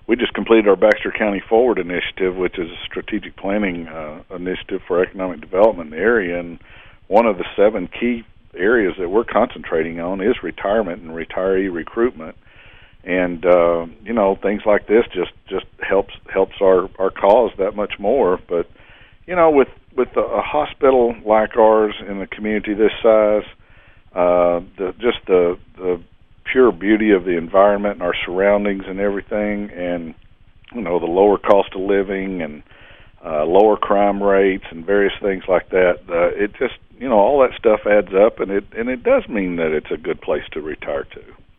we just completed our Baxter County Forward initiative, which is a strategic planning initiative for economic development in the area. And one of the 7 key areas that we're concentrating on is retirement and retiree recruitment. And things like this just helps our cause that much more. But with a hospital like ours in a community this size, the pure beauty of the environment and our surroundings and everything, and the lower cost of living and lower crime rates and various things like that, it just all that stuff adds up, and it does mean that it's a good place to retire to.